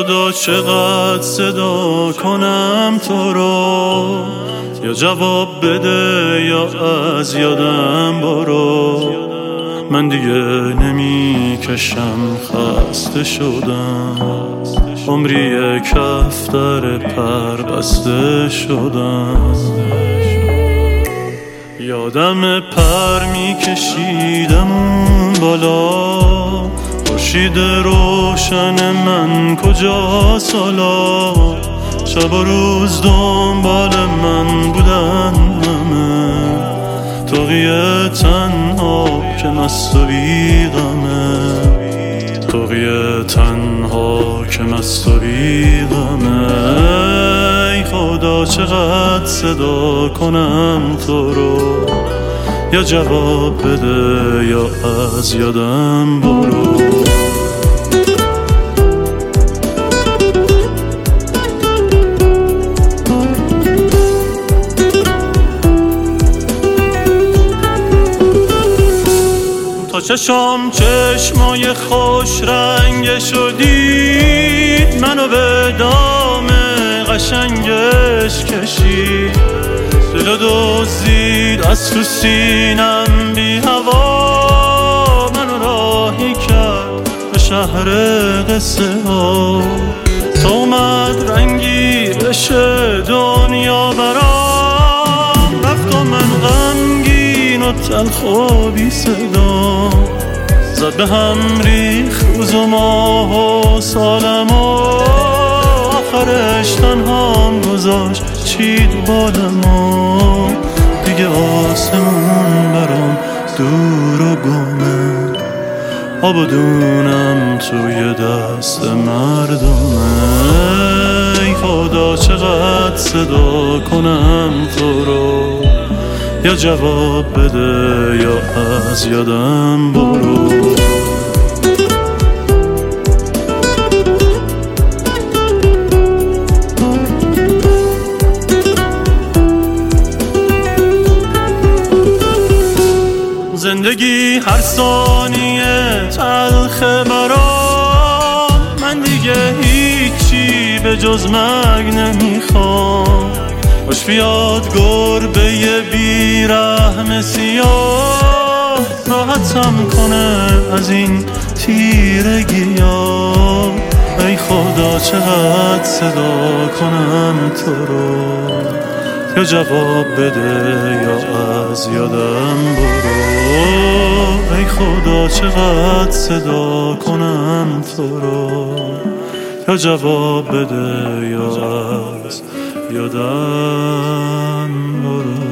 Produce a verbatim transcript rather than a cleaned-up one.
خدا چقدر صدا کنم تو رو، یا جواب بده یا از یادم برو. من دیگه نمی کشم، خسته شدم، عمری کفتر پر بسته شدم. یادم پر می کشیدم اون بالا، خورشید روشن من کجاست حالا؟ شب و روز دنبال من بودن همه، توقیه تنها که مست و بیغمه، توقیه تنها که مست و بیغمه. ای خدا چقدر صدا کنم تو رو، یا جواب بده یا از یادم برو. تا چشم چشمای خوش رنگ شدید، منو به دام قشنگش کشید، دلو دزدید از تو سینم بی هوا، منو راهی کرد به شهر قصه ها. تا اومد رنگی بشه دنیا برام، رفت و من غمگین و تلخ و بی صدا، زد به هم ریخ روز و ماه و سالم و آخرش تنهام گذاشت چید بالم و دیگه آسمون برام دور و گمه، آب و دونم توی دست مردمه. ای خدا چقدر صدا کنم تو رو، یا جواب بده یا از یادم برو. زندگی هر ثانیه تلخه برام، من دیگه هیچی به جز مرگ نمیخوام. خوش بیاد گربه بیرحم سیاه، راحتم کنه از این تیرگیا. ای خدا چقدر صدا کنم تو رو، یا جواب بده یا از یادم برو. ای خدا چقدر صدا کنم تو رو، یا جواب بده یا از یادم برو.